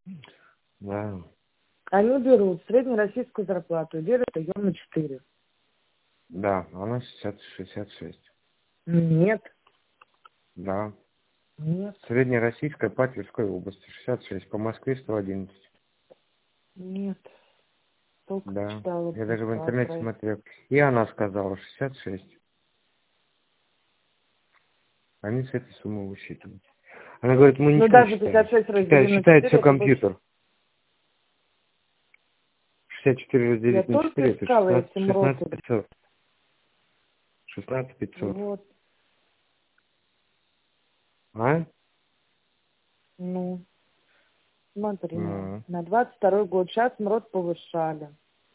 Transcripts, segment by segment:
Да. Они берут среднероссийскую зарплату и делят ее на 4. Да, она 66. Нет. Да. Нет. Среднероссийская по Тверской области 66, по Москве 111. Нет. Только Да. читала Я даже в интернете про... смотрел. И она сказала 66. Они с этой суммы высчитывают. Она говорит, мы Ну, ничего не даже считаем. 56 разделить на Считает 4, все это больше. компьютер. 64 Я разделить на только 4, это искала эти 16 мроты. 500. 16 500. Вот. А? Ну, смотри. Ну. На 22 год. Сейчас МРОТ повышали.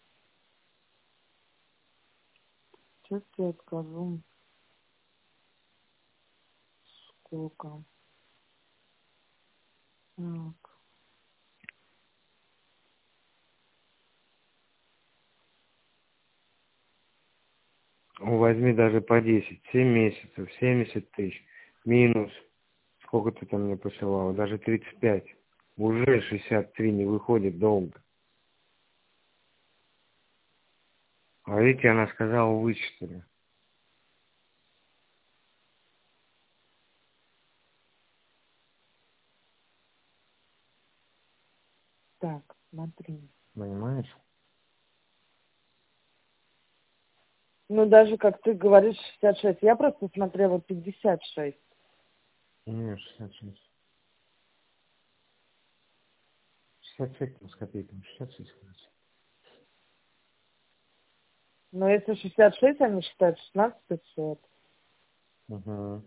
Сейчас я скажу. Сколько? Так. Возьми даже по 10. 7 месяцев. 70 тысяч. Минус. Сколько ты там мне посылала? Даже 35. Уже 63 не выходит долго. А видите, она сказала, вычитали. Так, смотри. Понимаешь? Ну, даже, как ты говоришь, 66. Я просто смотрела 56. Не, 66. 66 там с копейками. 66, короче. Но если 66, они считают 16 500. Угу.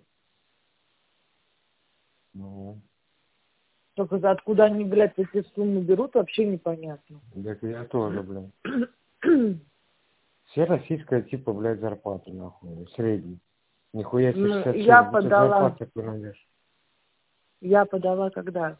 Ну. Только откуда они, блядь, эти суммы берут, вообще непонятно. Так я тоже, блядь. Все российская типа, блядь, зарплата, нахуй. Средний. Нихуя себе Ну, 66. Где ты зарплату такую найдешь? я подала когда?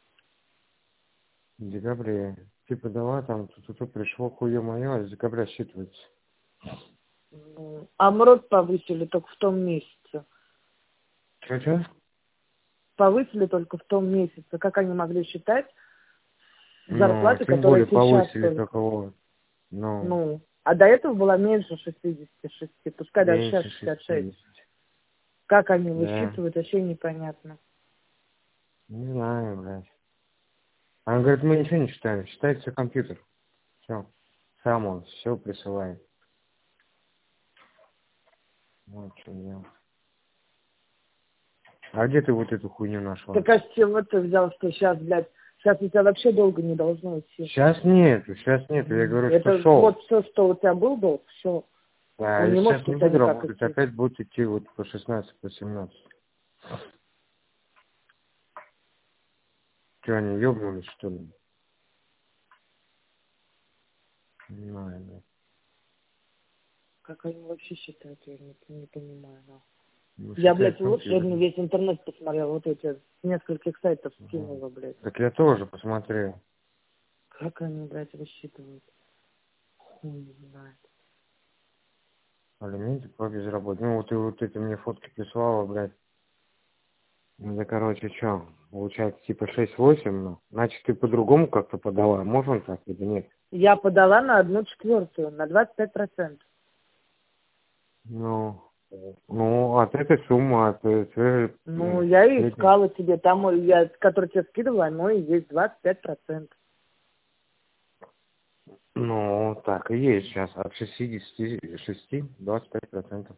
В декабре. Ты подала там, тут пришло хуе мое, а с декабря считывается. Ну, а МРОТ повысили только в том месяце. Че? Повысили только в том месяце. Как они могли считать Ну, зарплаты, тем которая более сейчас повысили только? только вот. Ну, Ну, а до этого была меньше 66. Пускай даже сейчас меньше 66. 60. Как они Да. высчитывают, вообще непонятно. Не знаю, блядь. Она говорит, мы ничего не считаем. Считает все компьютер. Все. Сам он все присылает. Вот что делать. А где ты вот эту хуйню нашла? Так а с чего ты взял, что сейчас, блядь, сейчас у тебя вообще долго не должно идти? Сейчас нету, сейчас нету. Я говорю, что Это шел. вот все, что у тебя был долг, все. А Он не если может сейчас у не тебя буду никак работать, идти. опять будет идти вот по 16, по 17. Что, они ёбнулись, что ли? Не знаю, да. Как они вообще считают, я не понимаю. Нахуй. Ну, Я, блядь, считает вот компьютер. сегодня весь интернет посмотрел, вот эти с нескольких сайтов скинула, блядь. Так я тоже посмотрел. Как они, блядь, рассчитывают? Хуй не знает. Алименты по безработице. Ну, вот и вот это мне фотки прислала, блядь. Ну, да, короче, что, получается, типа 6-8, ну, значит, ты по-другому как-то подала, можно так или нет? Я подала на 1/4, на 25%. Ну, от этой суммы, от Ну, я и средней. искала тебе, там, я, который тебе скидывала, оно и есть 25%. Ну, так и есть сейчас, от 66 25%.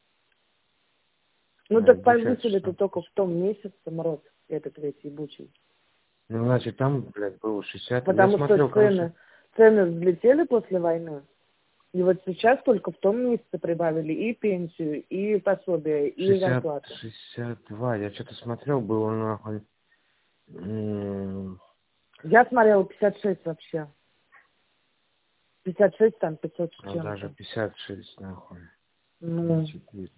Ну, так Получается повысили-то 16. только в том месяце, МРОТ, этот весь ебучий. Ну, значит, там, блядь, было 60. Я Потому что смотрел, короче, цены взлетели после войны. И вот сейчас только в том месяце прибавили и пенсию, и пособие, и 60, зарплату. 62. Я что-то смотрел, было нахуй. Я смотрела 56 вообще. 56 там 500 с Ну, даже чем-то. 56, нахуй. На Ну, 4.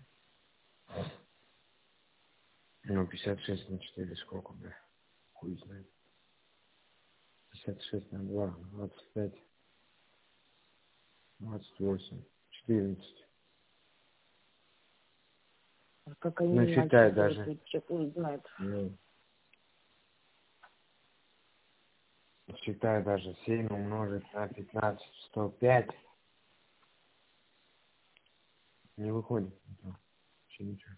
Ну, 56 на 4 сколько, бля? Хуй знает. 56 на 2, 25, 28, 14. а как Ну, они считай насчитывают, даже. вообще хуй знает. Ну, Считай даже 7 умножить на 15, 105. Не выходит. Вообще ничего.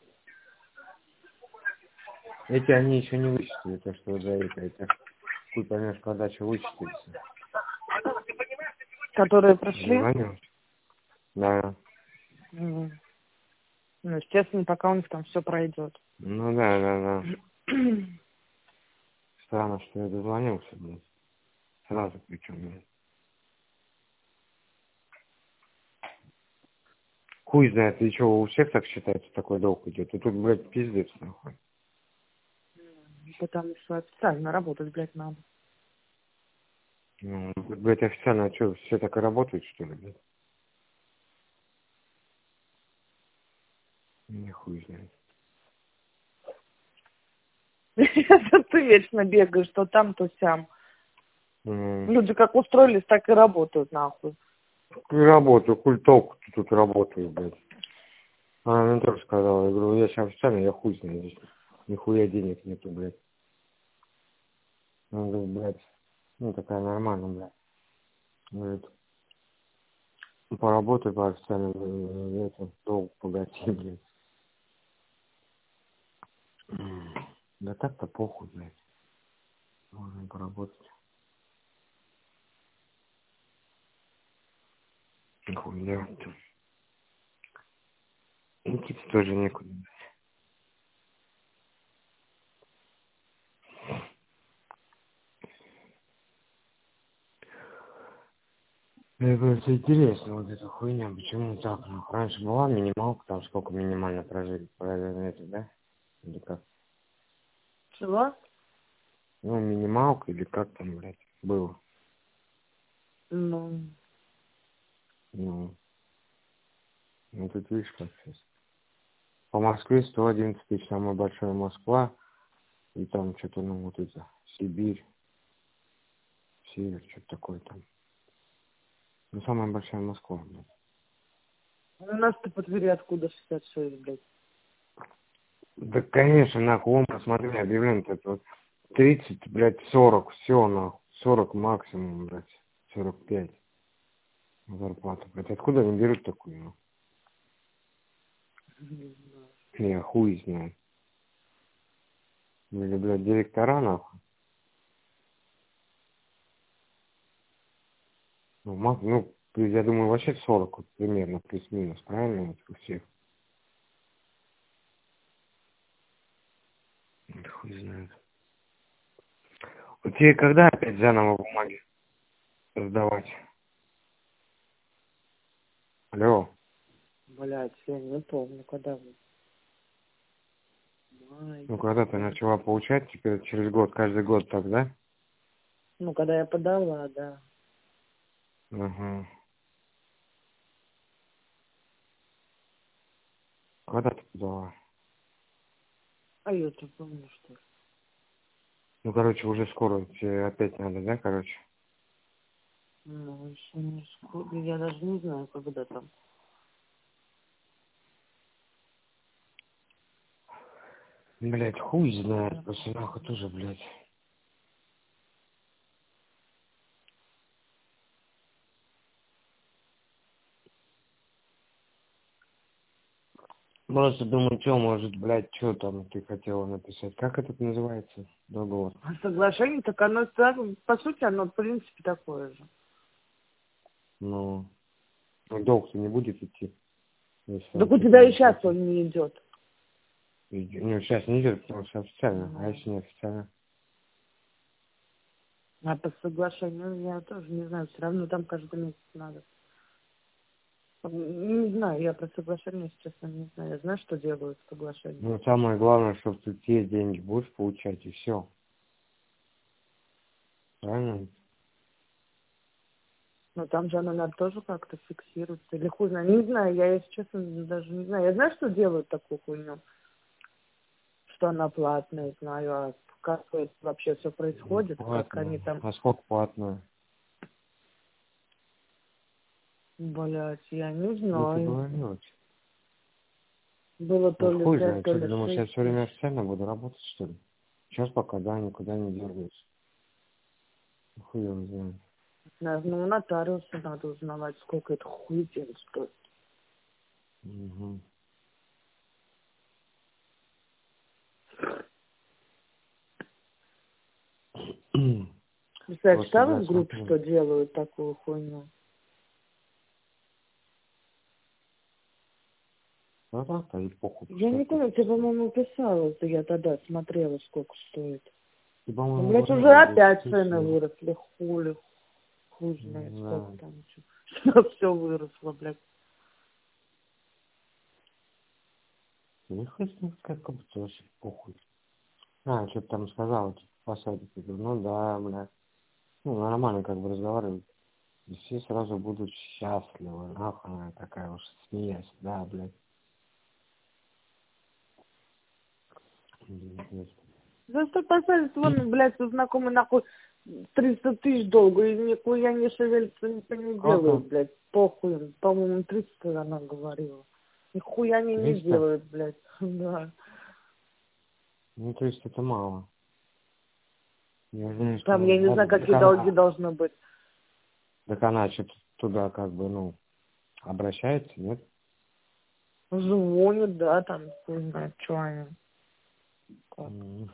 Эти они еще не вычислили, то, что вот за это. Хуй поймешь, когда что вычислится. Которые прошли? Звонил? Да. Ну, естественно, пока у них там все пройдет. Ну да. Странно, что я дозвонился, блядь. Сразу причем, блядь. Хуй знает, и что, у всех так считается, такой долг идет. И тут, блядь, пиздец, нахуй. Потому что официально работать, блядь, надо. Ну, блядь, официально, а что, все так и работают, что ли, блядь? Не хуй знает. Ты вечно бегаешь, то там, то сям. Люди как устроились, так и работают, нахуй. И работаю, хуй толку тут работаю, блядь. Она мне тоже сказала, я говорю, я сейчас официально, я хуй знаю, здесь нихуя денег нету, блядь. Она говорит, блядь, ну такая нормальная, блядь. Говорит, поработай по официально, это, долг погаси, блядь. Да так-то похуй, блядь. Можно поработать. Нихуя делать-то. Идти тоже некуда. Мне просто интересно, вот эта хуйня, почему так, ну, раньше была минималка, там сколько минимально прожили, это, да? Или как? Чего? Ну, минималка или как там, блядь, было? Ну, Ну, ну тут видишь, как сейчас. По Москве 111 тысяч, самая большая Москва, и там что-то, ну, вот это, Сибирь, Север, что-то такое там. Ну, самая большая Москва, блядь. у нас-то по Твери откуда 66, блядь? Да, конечно, нахуй, вон, посмотри, объявление это вот 30, блядь, 40, все, нахуй, 40 максимум, блядь, 45 зарплата, блядь. Откуда они берут такую, ну? Не знаю. Я хуй знаю. Или, блядь, директора, нахуй. Ну, ну, я думаю, вообще 40, вот, примерно, плюс-минус, правильно, вот, у всех? Да хуй знает. Вот тебе когда опять заново бумаги сдавать? Алло. Блядь, я не помню, когда вы. Май, Ну, когда ты да. начала получать, теперь через год, каждый год так, да? Ну, когда я подала, да. Ага. Когда ты подала? А я-то помню, что ли. Ну, короче, уже скоро тебе опять надо, да, короче? Ну, еще не скоро. Я даже не знаю, когда там. Блять, хуй знает, просто нахуй тоже, блядь. Просто думаю, что, может, блядь, что там ты хотела написать? Как это называется? Договор. А соглашение, так оно сразу, по сути, оно, в принципе, такое же. Ну, долг-то не будет идти. Если Так он у что-то тебя и не сейчас платит. он не идет. Ну, сейчас не идет, потому что официально. А Ну, если не официально? а по соглашению я тоже не знаю, все равно там каждый месяц надо. Не знаю, я про соглашение, если честно, не знаю. Я знаю, что делают соглашение. Ну, самое главное, чтобы ты те деньги будешь получать, и все. Правильно? Но там же оно надо тоже как-то фиксируется. Или хуй знает. Не знаю, я, если честно, даже не знаю. Я знаю, что делают такую хуйню. Что она платная, знаю. А как это вообще все происходит, как они Платно. там... А сколько платно? Блять, я не Ну, ты знаю. говорила. Было то Вот ли хуй 5, знает, то что ты ли думаешь, 6 я все время тысяч. официально буду работать, что ли? Сейчас пока, да, никуда не дергаюсь. Хуй его знает. Ну, у нотариуса надо узнавать, сколько это хуй денег стоит. Угу. Представляешь, Просто, читала блядь, в группе, смотри. что делают такую хуйню? Ну так-то и похуй. Я не помню, ты, по-моему, писала, что я тогда смотрела, сколько стоит. Ты, Ну, по-моему, блядь, уже говорила, опять 10 цены тысяч. выросли, хуй знает, сколько Да. там еще. Все выросло, блядь. Не хочу сказать, как будто вообще похуй. Что-то там сказала, типа, по садику. Я говорю, ну да, бля. Ну, нормально как бы разговаривают. И все сразу будут счастливы. Нахуй она такая уж смеясь. Да, блядь. Пиздец. За что посадить, вон, блядь, у знакомый нахуй 300 тысяч долго, и нихуя не шевелится, ничего не Сколько? делают, блядь. Похуй им. По-моему, 300 она говорила. Нихуя они не 300? делают, блядь. Да. Ну, то есть это мало. Я знаю, что Там, я не знаю, надо. какие долги должны быть. Так она что-то туда как бы, ну, обращается, нет? Звонят, да, там, хуй знает, что они. Как. М.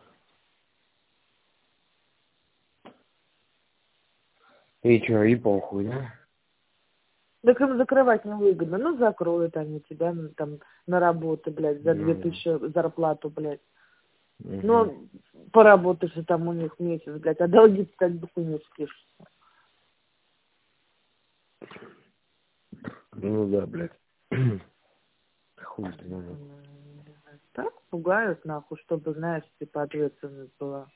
И что, и похуй, да? Так им закрывать невыгодно. Ну, закроют они тебя там на работу, блядь, за Ну, да. 2000 зарплату, блядь. Мгм. Ну, поработаешь и там у них месяц, блядь, а долги как бы хуй не спишь. Ну да, блядь. Хуй знает. Так пугают, нахуй, чтобы, знаешь, типа ответственность была.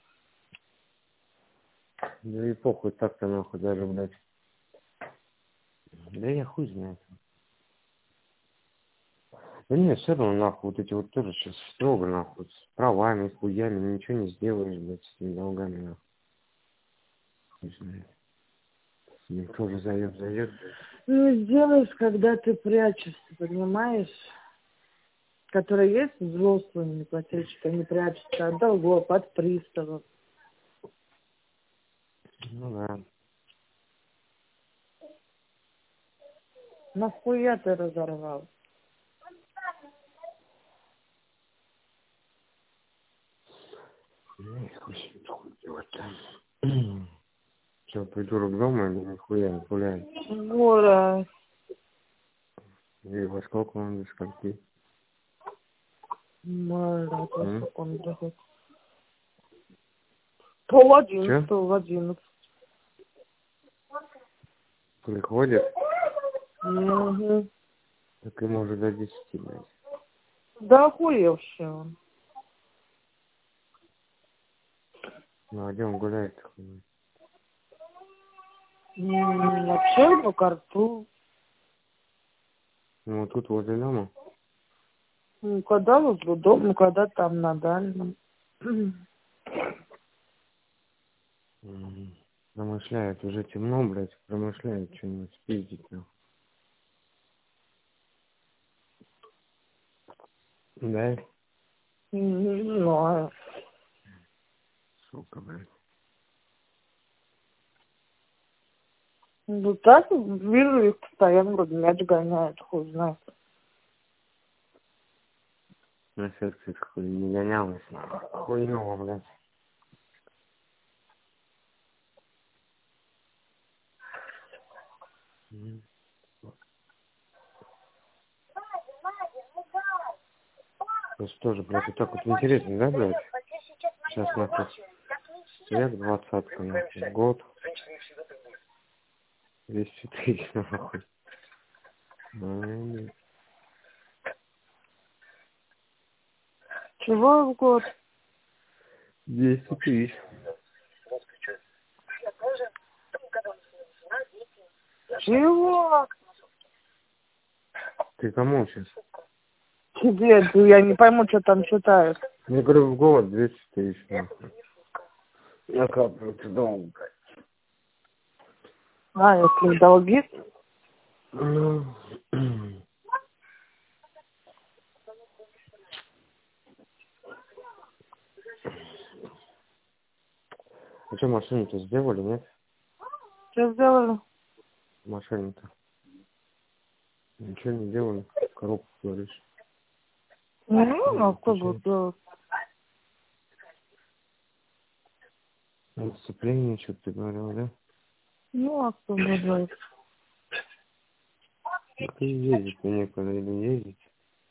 Да и похуй так-то нахуй даже, блядь. Да я хуй знает. Да нет, все равно нахуй, вот эти вот тоже сейчас строго нахуй, с правами, с хуями, ничего не сделаешь, блядь, с этими долгами нахуй. Хуй знает. Никто же зайдет, блядь. Ну, сделаешь, когда ты прячешься, понимаешь? Которые есть взрослые неплательщики, они прячутся от долгов, от приставов. Ну да. Нахуя ты разорвал? Ну и хуй делать-то. Че, придурок дома или нихуя не гуляет? Гора. И во сколько он до скольки? Мара, М? секунду. Че? В 11. Приходит? Угу. Так ему уже до 10, блядь. Да охуевший он. Ну, а где он гуляет? Вообще по карту. Ну, вот тут возле дома. Ну, когда возле дома, ну, когда там на дальнем. М. Промышляет, уже темно, блядь, промышляет что-нибудь спиздить, нахуй. Да? Не знаю. Сука, блядь. Ну так, вижу их постоянно, вроде мяч гоняют, хуй знает. На сердце хуй не гонялась, нахуй. Хуйнёво, блядь. М. То есть тоже, блядь, вот так вот интересно, да, блядь? Сейчас, нахуй, век 20-ка, нахуй, год, 200 тысяч, нахуй. Ай, Чего в год? 200 тысяч. Чего? Ты кому сейчас? Тебе, я не пойму, что там читаешь. Я говорю, в год 200 тысяч, нахуй. Накапливается долго, блядь. А, если долги, Ну, а что, машину-то сделали, нет? Что сделали? В машине-то. Ничего не делали. Коробку говоришь. Ну, кто будет делать? Сцепление, что ты говорил, да? Ну, а кто будет делать? Ты ездить некуда или ездить?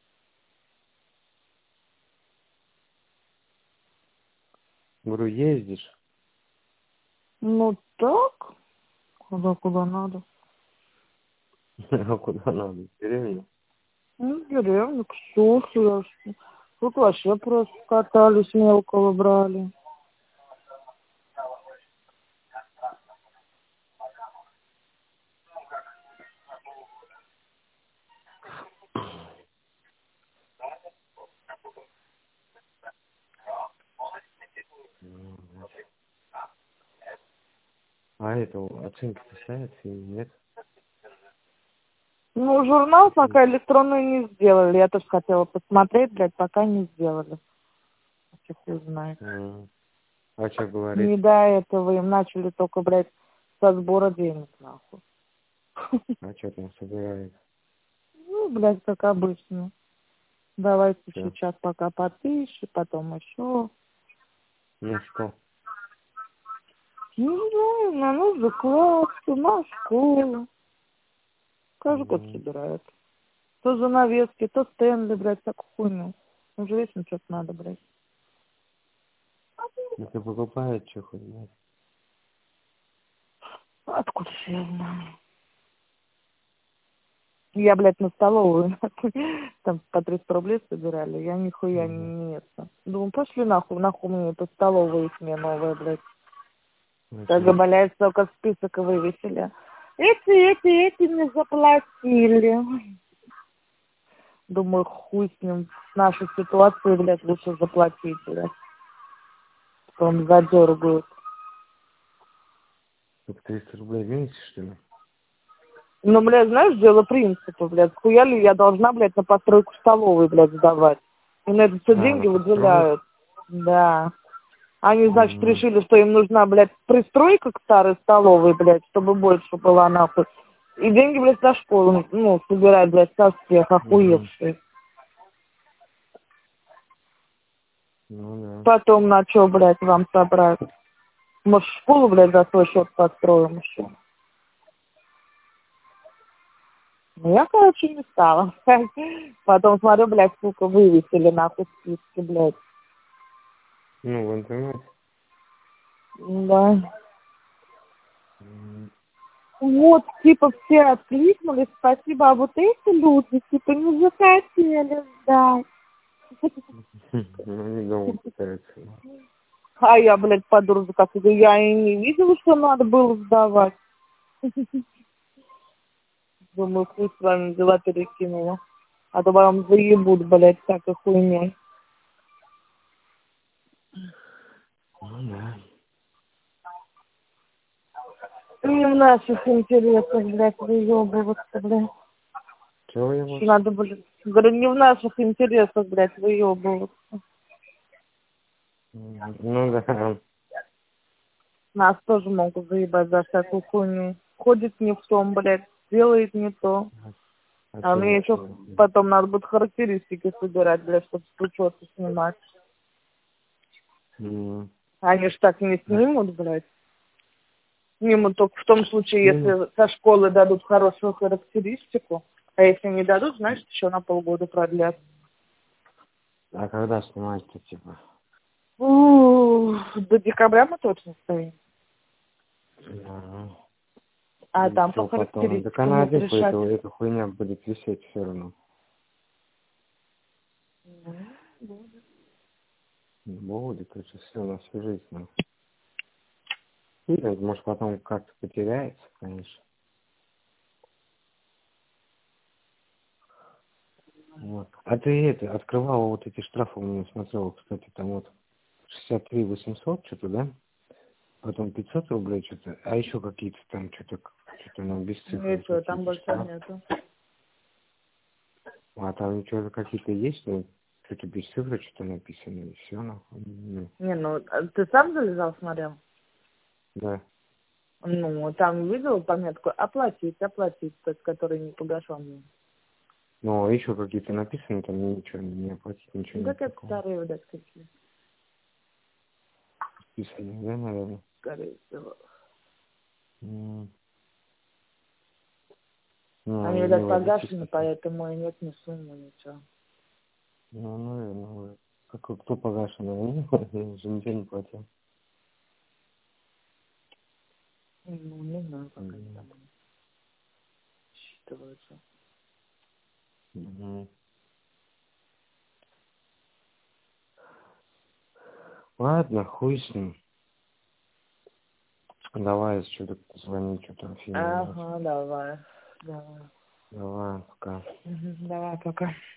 Говорю, ездишь? Ну, так. Куда надо? А куда надо? В деревню? Ну, в деревню, к Софье. Тут вообще просто катались, мелкого брали. А это оценки-то ставятся или нет? Ну, журнал пока электронный не сделали. Я тоже хотела посмотреть, блядь, пока не сделали. Вообще хуй знает. А что говорит? Не до этого им начали только, блядь, со сбора денег, нахуй. А что там собирает? Ну, блядь, как обычно. Давайте Всё. сейчас пока по 1000, потом еще. Ну что? Не знаю, на нужды классы, на школу. Каждый год собирают. То занавески, то стенды, блядь, такую хуйню. Уже вечно что-то надо, блядь. Это покупает, что хоть нет? Откуда ж я знаю? Я, блядь, на столовую. Там по 300 рублей собирали. Я нихуя не это. Думаю, пошли нахуй мне по столовой их мне новая, блядь. Так, блядь, только список вывесили. Эти мне заплатили. Думаю, хуй с ним. В нашей ситуации, блядь, лучше заплатить, блядь. Потом задергают. Так 300 рублей в месяц, что ли? Ну, блядь, знаешь, дело принципа, блядь. Хуя ли я должна, блядь, на постройку столовой, блядь, сдавать? И на это все деньги выделяют. Да. Они, значит, решили, что им нужна, блядь, пристройка к старой столовой, блядь, чтобы больше была, нахуй. И деньги, блядь, за школу, ну, собирают, блядь, со всех охуевшие. Ну да. Потом на что, блядь, вам собрать? Может, школу, блядь, за свой счет построим еще? Ну, я, короче, не стала. Потом смотрю, блядь, сука, вывесили, нахуй, списки, блядь. Ну, в интернете. Да. Вот, типа, все откликнулись, спасибо, а вот эти люди, типа, не захотели сдать. Ну, не дома пытаются. А я, блядь, подруга, как говорю, я и не видела, что надо было сдавать. Думаю, хуй с вами дела перекинула. А то вам заебут, блядь, всякой хуйней. Ну да. Не в наших интересах, блядь, выебываться, блядь. Чего я вот? Надо, блядь, говорю, не в наших интересах, блядь, выебываться. Ну да. Нас тоже могут заебать за всякую хуйню. Ходит не в том, блядь, делает не то. А мне еще потом надо будет характеристики собирать, блядь, чтобы с учета снимать. Они ж так не снимут, блядь. Снимут только в том случае, если со школы дадут хорошую характеристику. А если не дадут, значит, еще на полгода продлят. А когда снимать-то, типа? До декабря мы точно стоим. А там по потом. Так характеристикам она будут опять решать. эта хуйня будет висеть все равно. Будет, это все на всю жизнь. Ну. Может, потом как-то потеряется, конечно. Вот. А ты открывала вот эти штрафы, у меня смотрела, кстати, там вот 63 800 что-то, да? Потом 500 рублей что-то, а еще какие-то там что-то нам без цифр. И что, там больше нету. А там что-то какие-то есть, ну, что-то без цифры что-то написано, и все, нахуй. Не, ну, ты сам залезал, смотрел? Да. Ну, там видел пометку оплатить, тот, который не погашен. Ну, еще какие-то написаны, там ничего не оплатить, ничего Ну, нет так это такого. старые вот эти какие, Списаны, да, наверное? скорее всего. Ну, Они, не видать, вводите погашены, список. поэтому и нет ни суммы, ничего. Ну, наверное, кто погашен, я уже ничего не платил. Ну, не знаю, как они Мгм. там считываются. Мгм. Ладно, хуй с ним. Давай, что-то звонить, что-то Афина. Ага, давай. Давай. Давай, пока. Давай, пока.